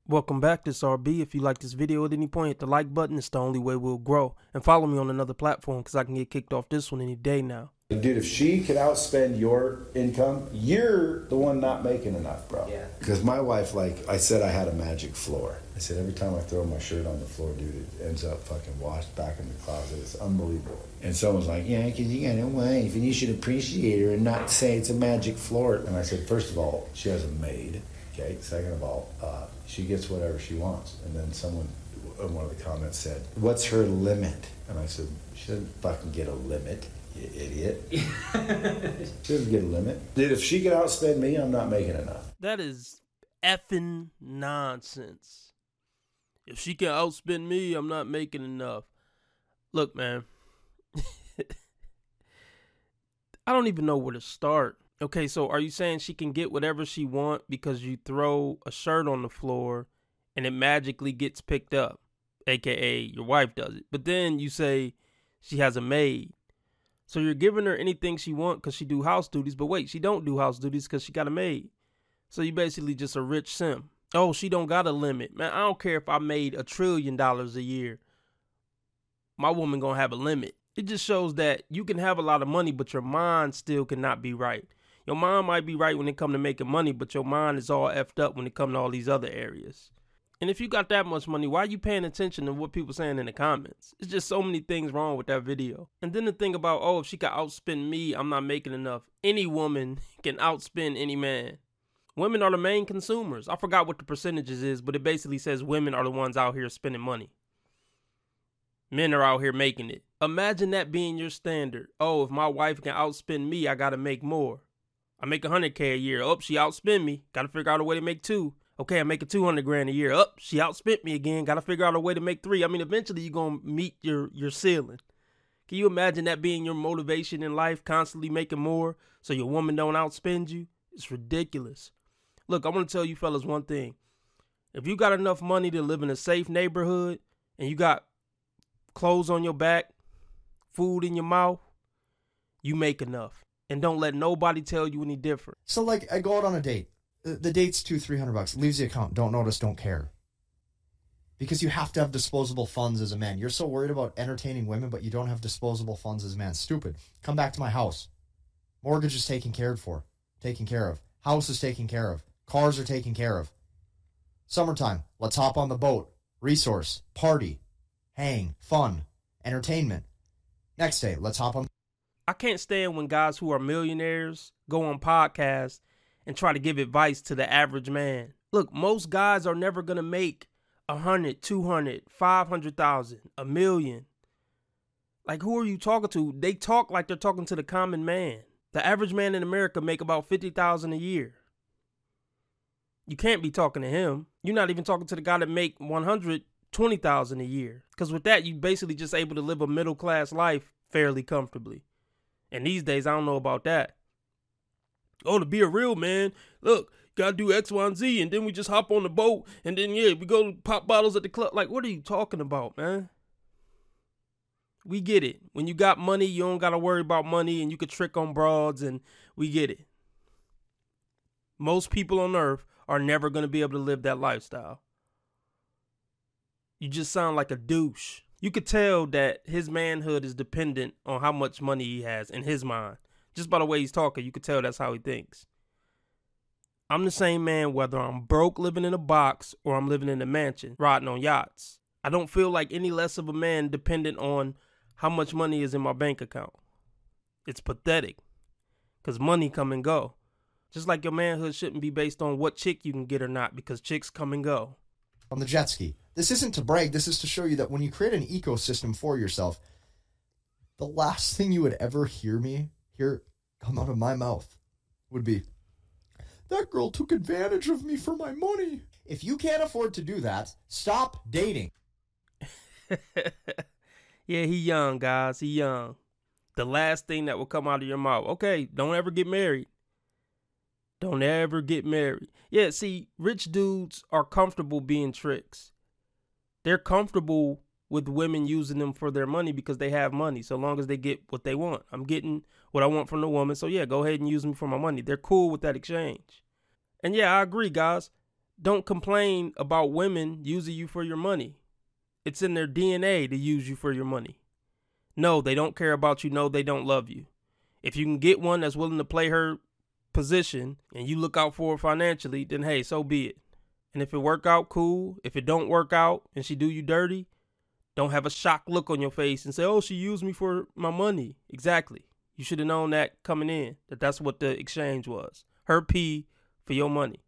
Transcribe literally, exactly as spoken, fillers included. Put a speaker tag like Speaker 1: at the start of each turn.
Speaker 1: Welcome back, this R B. If you like this video at any point, hit the like button. It's the only way we'll grow. And follow me on another platform because I can get kicked off this one any day now.
Speaker 2: Dude, if she could outspend your income, you're the one not making enough, bro.
Speaker 3: Yeah.
Speaker 2: Because my wife, like I said, I had a magic floor. I said every time I throw my shirt on the floor, dude, it ends up fucking washed back in the closet. It's unbelievable. And someone's like, yeah, because you got a wife and you should appreciate her and not say it's a magic floor. And I said, first of all, she has a maid. Okay. Second of all, uh, she gets whatever she wants. And then someone in one of the comments said, what's her limit? And I said, she doesn't fucking get a limit. You idiot. She doesn't get a limit. Dude, if she could outspend me, I'm not making enough.
Speaker 1: That is effing nonsense. If she can outspend me, I'm not making enough. Look, man. I don't even know where to start. Okay, so are you saying she can get whatever she want because you throw a shirt on the floor and it magically gets picked up, A K A your wife does it. But then you say she has a maid. So you're giving her anything she want because she do house duties. But wait, she don't do house duties because she got a maid. So you basically just a rich sim. Oh, she don't got a limit. Man, I don't care if I made a trillion dollars a year. My woman gonna have a limit. It just shows that you can have a lot of money, but your mind still cannot be right. Your mind might be right when it come to making money, but your mind is all effed up when it come to all these other areas. And if you got that much money, why are you paying attention to what people saying in the comments? It's just so many things wrong with that video. And then the thing about, oh, if she can outspend me, I'm not making enough. Any woman can outspend any man. Women are the main consumers. I forgot what the percentages is, but it basically says women are the ones out here spending money. Men are out here making it. Imagine that being your standard. Oh, if my wife can outspend me, I got to make more. I make one hundred K a year. Oh, she outspend me. Got to figure out a way to make two. Okay, I'm making two hundred grand a year. Up, oh, she outspent me again. Got to figure out a way to make three. I mean, eventually you're going to meet your, your ceiling. Can you imagine that being your motivation in life, constantly making more so your woman don't outspend you? It's ridiculous. Look, I want to tell you fellas one thing. If you got enough money to live in a safe neighborhood and you got clothes on your back, food in your mouth, you make enough. And don't let nobody tell you any different.
Speaker 3: So, like, I go out on a date. The, the date's two, three hundred bucks. Leaves the account. Don't notice, don't care. Because you have to have disposable funds as a man. You're so worried about entertaining women, but you don't have disposable funds as a man. Stupid. Come back to my house. Mortgage is taken care for. Taken care of. House is taken care of. Cars are taken care of. Summertime. Let's hop on the boat. Resource. Party. Hang. Fun. Entertainment. Next day. Let's hop on.
Speaker 1: I can't stand when guys who are millionaires go on podcasts and try to give advice to the average man. Look, most guys are never going to make a hundred, two hundred, five hundred thousand, a million. Like, who are you talking to? They talk like they're talking to the common man. The average man in America make about fifty thousand a year. You can't be talking to him. You're not even talking to the guy that make one hundred twenty thousand a year. Because with that, you basically just able to live a middle class life fairly comfortably. And these days, I don't know about that. Oh, to be a real man, look, gotta do X, Y, and Z, and then we just hop on the boat, and then, yeah, we go pop bottles at the club. Like, what are you talking about, man? We get it. When you got money, you don't gotta worry about money, and you can trick on broads, and we get it. Most people on earth are never gonna be able to live that lifestyle. You just sound like a douche. You could tell that his manhood is dependent on how much money he has in his mind. Just by the way he's talking, you could tell that's how he thinks. I'm the same man whether I'm broke living in a box or I'm living in a mansion, riding on yachts. I don't feel like any less of a man dependent on how much money is in my bank account. It's pathetic because money come and go. Just like your manhood shouldn't be based on what chick you can get or not because chicks come and go.
Speaker 3: On the jet ski. This isn't to brag. This is to show you that when you create an ecosystem for yourself, the last thing you would ever hear me hear come out of my mouth would be, that girl took advantage of me for my money. If you can't afford to do that, stop dating.
Speaker 1: Yeah, he young, guys. He young. The last thing that will come out of your mouth. Okay, don't ever get married. Don't ever get married. Yeah, see, rich dudes are comfortable being tricks. They're comfortable with women using them for their money because they have money, so long as they get what they want. I'm getting what I want from the woman, so yeah, go ahead and use me for my money. They're cool with that exchange. And yeah, I agree, guys. don't complain about women using you for your money. It's in their D N A to use you for your money. No, they don't care about you. No, they don't love you. If you can get one that's willing to play her position and you look out for her financially, then hey, so be it. And if it work out, cool. If it don't work out and she do you dirty, don't have a shocked look on your face and say, oh, she used me for my money. Exactly. You should have known that coming in, that that's what the exchange was. Her pee for your money.